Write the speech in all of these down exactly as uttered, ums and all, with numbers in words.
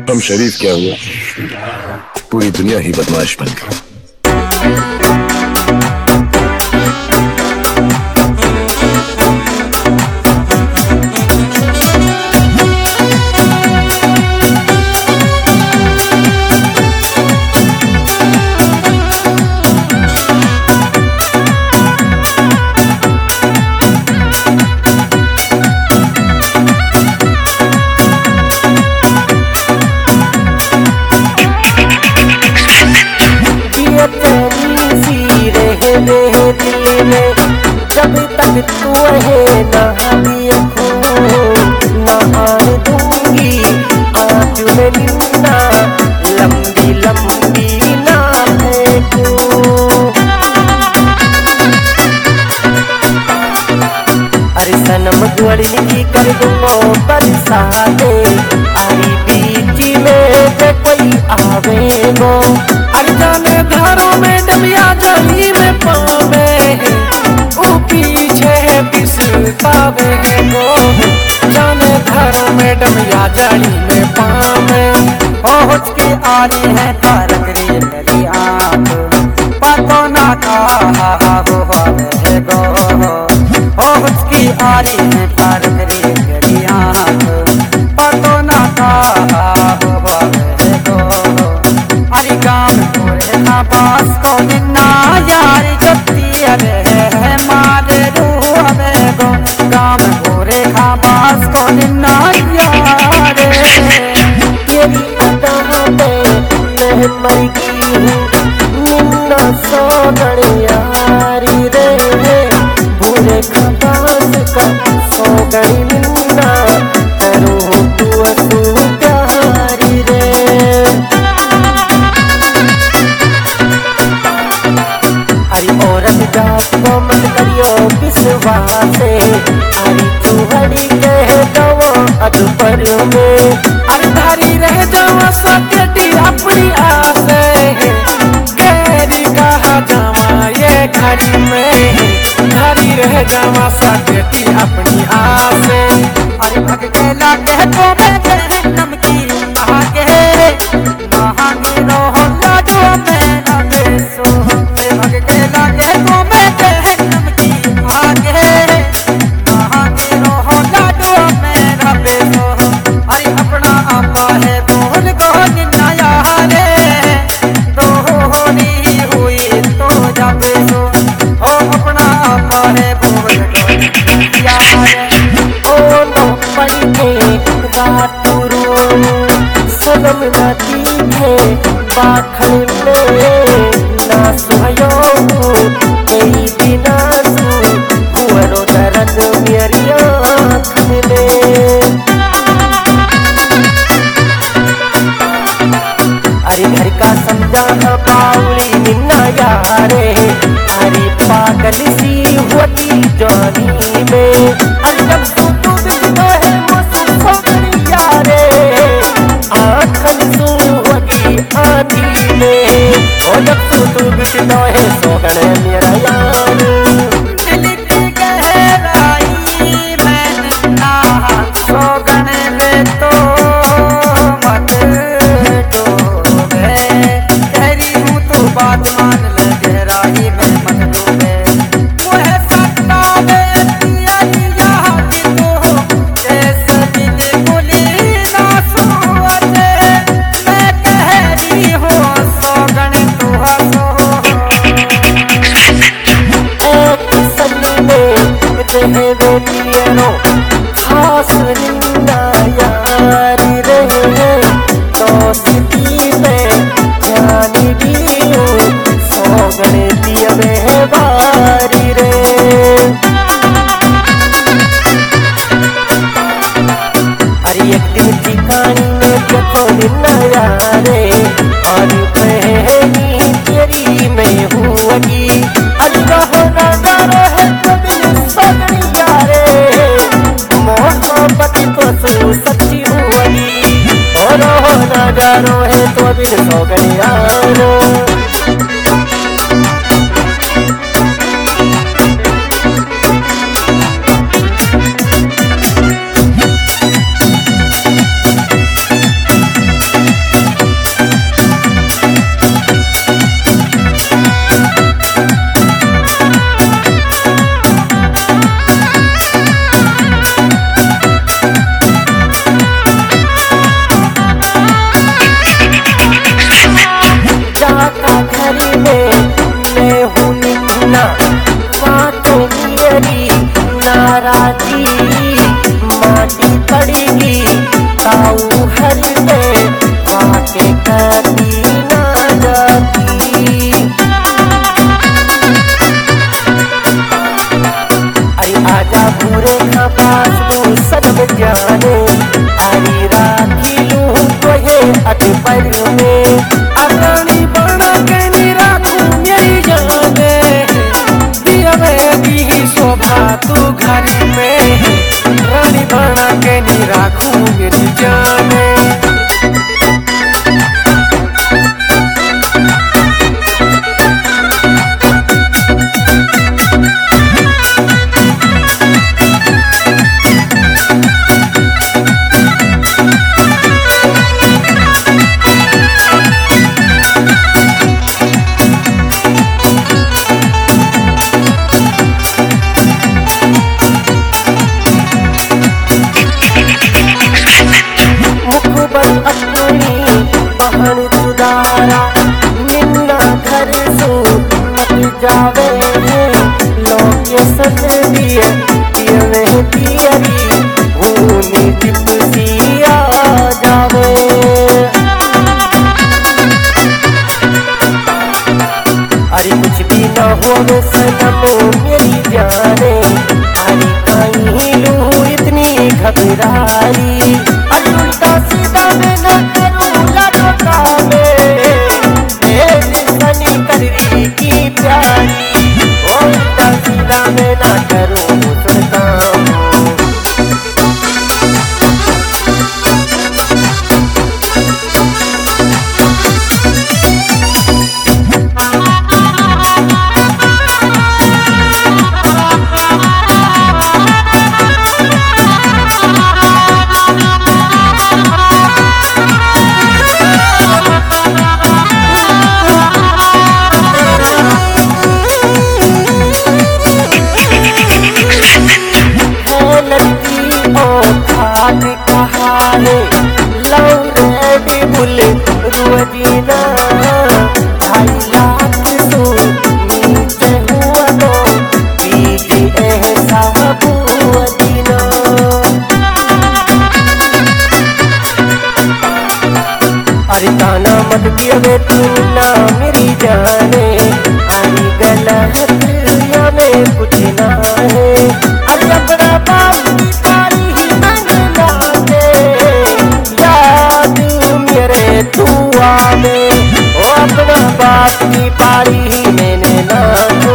हम शरीफ क्या हुआ, पूरी दुनिया ही बदमाश बन गई। जब तक तू है नहाने को नहाने दूंगी आज मैं निन्ना लंबी लंबी नामे को। अरे सनम गुड़ली कर दूंगो बरसाते आरी बीची में जे कोई आवे गो। अरे जाने घरों में डबिया जली में पावे पीछे पिसतावे गो। जाने घरों में डबिया जली में पावे पहुँच के आली है तारक रे मेरी आँख पतो ना कहा हुआ गो। पहुँच के आली है तारक रे मेरी आँख पतो ना कहा हुआ गो। अरे गाँव पूरे ना बास को निन्ना यार जत्ती अरे मारे रूहवे गो। गाँव पूरे ना बास को निन्ना यार तेरी अदा में मैं मर गई हूँ निन्ना सौगण यारी रे। भूरे का बास का सौगण निन्ना करो तू असू प्यारी रे। औरत जात को मत करियो विश्वासे अरे चूहड़ी कह दो अकबर में। अरे धारी रह जावा सत्यटी अपनी आसे गैरी कहा जावा ये घड़ी में। धारी रह जावा सत्यटी अपनी आसे अरे भग गेला कह तो मैं जहन्नम की आगे नहाने रहो लाडो में न बेसो। भग गेला कह तो मैं जहन्नम की आगे नहाने रहो लाडो में न बेसो। अरे अपना आपा है बोल को निन्ना यारे दोहरी हुई तो जा बेसो। ओ अपना आपा है बोल को निन्ना यारे ओ नो पड़ी के बातुरो सनम नदी है बाखल में ना सुहयो कई बिना सू कुवरो दर्द मेरी आँख में। अरे घर का समझाना बाउली निन्ना यारे अरे पागल सी होती जानी में। अरे जब तू तू बिगड़ो है मुझसे सोचनी यारे आँखन सू होती आधी में। और जब तू तू बिगड़ो है सोगण मेरा यार दिल की गहराई में ना सोगण में तो मत डूबे। कह हूँ तू बात मान ले गहराई में मत डूबे। मुझे सतावे पिया याद तो जैसे बिल्कुल ना सोते। मैं कह रही हूँ सोगण तू हंसो एक सली में रहे बेटियों खास निन्ना यारी रहे दोस्ती में जानी भी सोगण दिया में बारी रे। अरे एक दिन ठिकानी में देखो निन्ना यारे और बहनी तेरी में हुई। अरे कहो ना डरो है तो बिन सोगण यारे मोहब्बत को सू सच्ची हुई। और हो ना डरो है तो बिन सोगण यारो। अपनी बहन सुधारा निन्ना घर सू मत जावे लोकेशन दिए पियवे पियरी भूमि टिपसी आ जावे। अरे कुछ भी न हो सनम मेरी जाने अरे कहीं लू इतनी घबराई अरे उल्टा सीधा मैं न करूँ लड़का में सनी करवी की प्यारी उल्टा सीधा मैं न करूँ सुनता कहानी लौरे बुल रुजीना ढाई लाख सो नीचे हुआ तो बीजी ऐसा बुआदीना। अरे ताना मत दिए तू ना मेरी जाने अरे गलत या में कुछ ना है अरे अपना बाप की तारी तू आवे ओ अपना बात की पारी ही मैंने ना हो।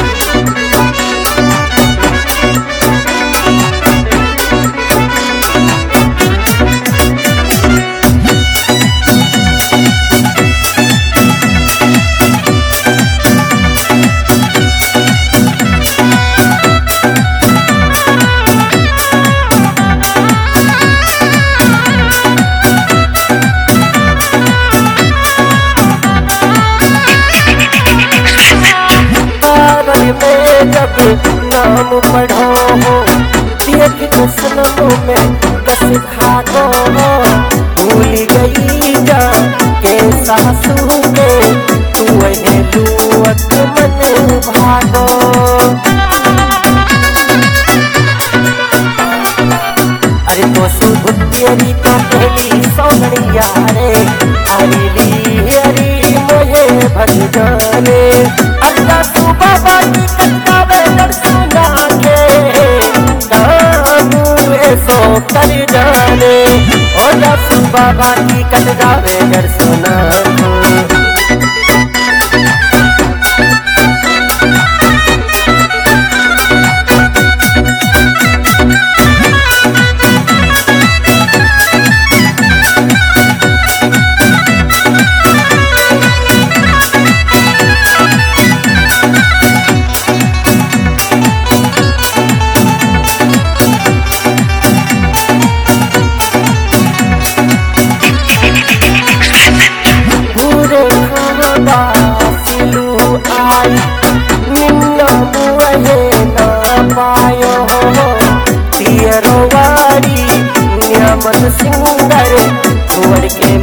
में जब नाम पढ़ो हो देख के सनमों में कस खागो हो भूल गई जा के सासू के तू वही लुअत मन भागो। अरे तो सुबुद्धियरी तो पहली सोहरिया रे हरी हरी मोहे भज जाने अल्लाह सुबह बाकी कटकावे दर्शना के नामू ऐसो कर जाने अल्लाह सुबह बाकी कटकावे दर्शना सिलू आई निन्ना मुहे ना पायो तियरो वारी नियमन सिंगर छोड़ के